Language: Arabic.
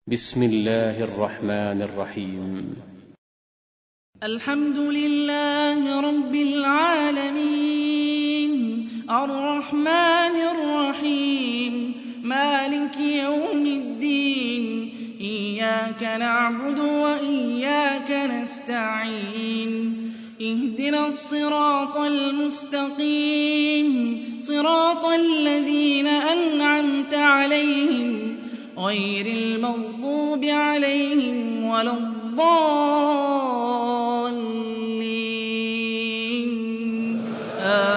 بسم الله الرحمن الرحيم. الحمد لله رب العالمين الرحمن الرحيم مالك يوم الدين إياك نعبد وإياك نستعين اهدنا الصراط المستقيم صراط الذين أنعمت عليهم غير المغضوب عليهم ولا الضالين